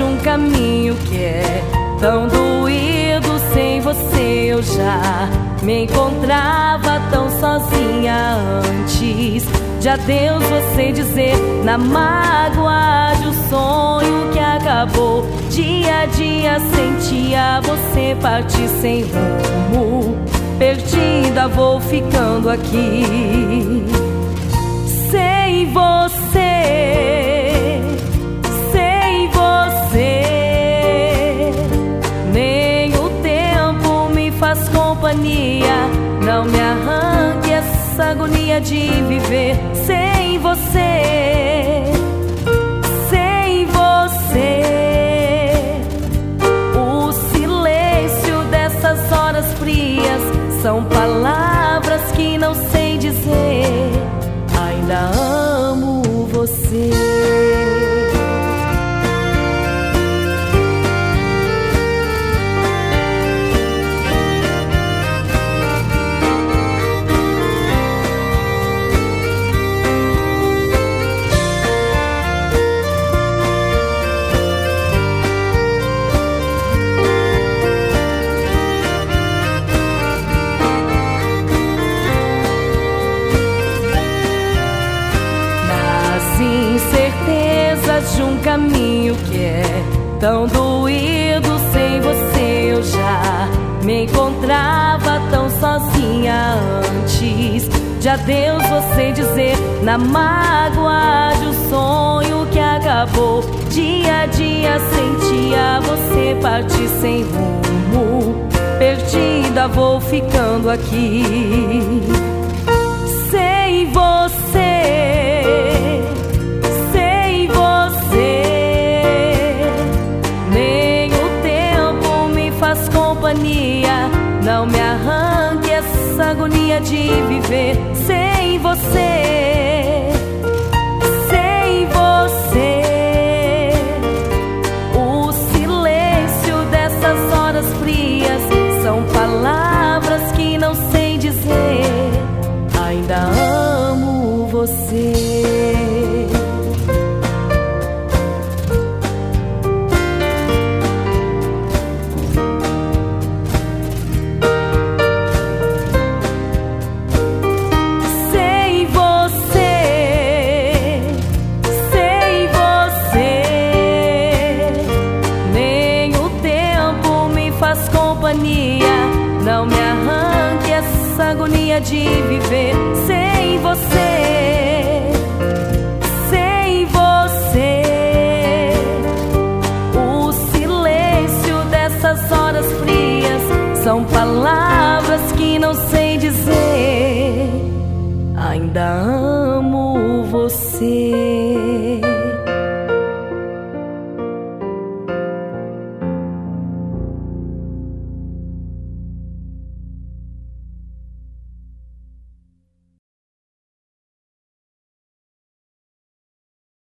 um caminho que é tão doído. Sem você eu já me encontrava tão sozinha antes de adeus você dizer na mágoa de um sonho que acabou. Dia a dia sentia você partir sem rumo, perdida vou ficando aqui. Sem você, sem você, nem o tempo me faz companhia. Não me arranque essa agonia de viver sem você, sem você. O silêncio dessas horas frias são palavras que não sei dizer. Ainda amo você. Incertezas de um caminho que é tão doído. Sem você eu já me encontrava tão sozinha antes de adeus você dizer na mágoa de um sonho que acabou. Dia a dia sentia você partir sem rumo, perdida vou ficando aqui. Sem você, sem você, nem o tempo me faz companhia. Não me arranque essa agonia de viver sem você, sem você. O silêncio dessas horas frias são palavras que não sei dizer. Ainda amo você. Não me arranque essa agonia de viver sem você, sem você. O silêncio dessas horas frias são palavras